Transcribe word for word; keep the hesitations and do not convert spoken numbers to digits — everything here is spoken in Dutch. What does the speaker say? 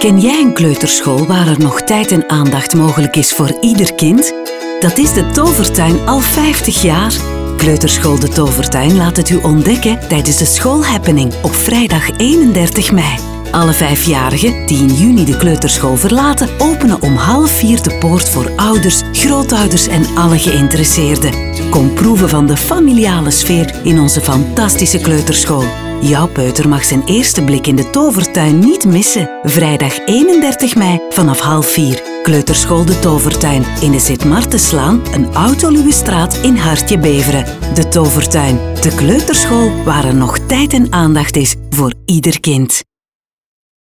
Ken jij een kleuterschool waar er nog tijd en aandacht mogelijk is voor ieder kind? Dat is de Tovertuin al vijftig jaar. Kleuterschool De Tovertuin laat het u ontdekken tijdens de schoolhappening op vrijdag eenendertig mei. Alle vijfjarigen die in juni de kleuterschool verlaten, openen om half vier de poort voor ouders, grootouders en alle geïnteresseerden. Kom proeven van de familiale sfeer in onze fantastische kleuterschool. Jouw peuter mag zijn eerste blik in de Tovertuin niet missen. Vrijdag eenendertig mei vanaf half vier. Kleuterschool De Tovertuin in de Sint-Martenslaan, een Autoluwe straat in Hartje Beveren. De Tovertuin, de kleuterschool waar er nog tijd en aandacht is voor ieder kind.